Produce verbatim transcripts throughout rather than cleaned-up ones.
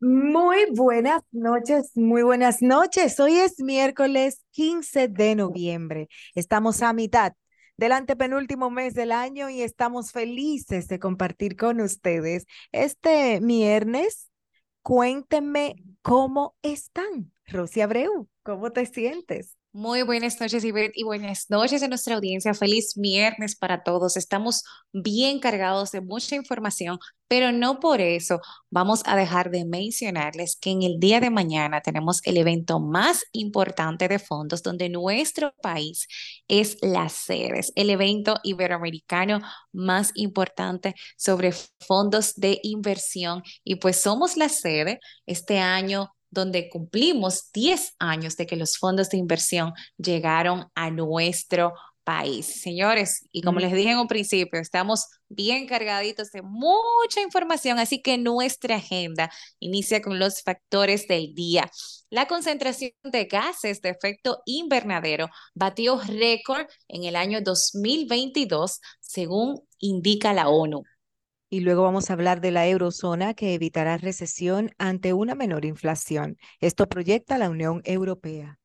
Muy buenas noches, muy buenas noches. Hoy es miércoles quince de noviembre. Estamos a mitad del antepenúltimo mes del año y estamos felices de compartir con ustedes este viernes. Cuéntenme cómo están. Rosy Abreu, ¿cómo te sientes? Muy buenas noches, Ivette, y buenas noches a nuestra audiencia. Feliz viernes para todos. Estamos bien cargados de mucha información, pero no por eso vamos a dejar de mencionarles que en el día de mañana tenemos el evento más importante de fondos, donde nuestro país es la sede, es el evento iberoamericano más importante sobre fondos de inversión. Y pues somos la sede este año donde cumplimos diez años de que los fondos de inversión llegaron a nuestro país. Señores, y como les dije en un principio, estamos bien cargaditos de mucha información, así que nuestra agenda inicia con los factores del día. La concentración de gases de efecto invernadero batió récord en el año dos mil veintidós, según indica la ONU. Y luego vamos a hablar de la eurozona que evitará recesión ante una menor inflación. Esto proyecta la Unión Europea.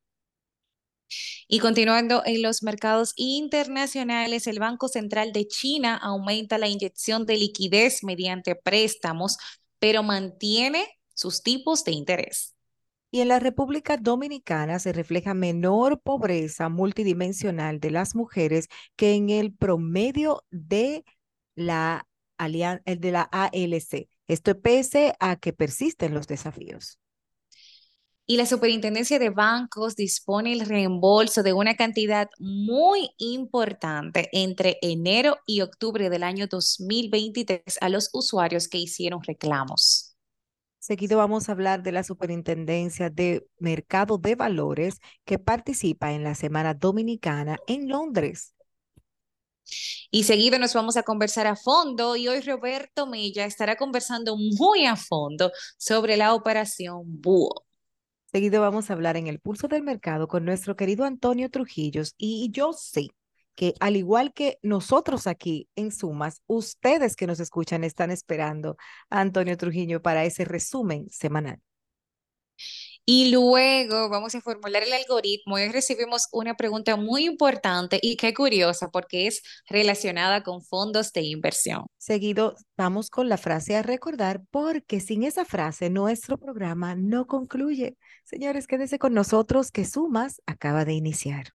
Y continuando en los mercados internacionales, el Banco Central de China aumenta la inyección de liquidez mediante préstamos, pero mantiene sus tipos de interés. Y en la República Dominicana se refleja menor pobreza multidimensional de las mujeres que en el promedio de la, alian- el de la A L C. Esto pese a que persisten los desafíos. Y la Superintendencia de Bancos dispone el reembolso de una cantidad muy importante entre enero y octubre del año dos mil veintitrés a los usuarios que hicieron reclamos. Seguido vamos a hablar de la Superintendencia de Mercado de Valores que participa en la Semana Dominicana en Londres. Y seguido nos vamos a conversar a fondo y hoy Roberto Mella estará conversando muy a fondo sobre la operación Búho. Seguido vamos a hablar en el pulso del mercado con nuestro querido Antonio Trujillos y yo sé que al igual que nosotros aquí en Sumas, ustedes que nos escuchan están esperando a Antonio Trujillo para ese resumen semanal. Y luego vamos a formular el algoritmo. Hoy recibimos una pregunta muy importante y qué curiosa porque es relacionada con fondos de inversión. Seguido vamos con la frase a recordar porque sin esa frase nuestro programa no concluye. Señores, quédese con nosotros que Sumas acaba de iniciar.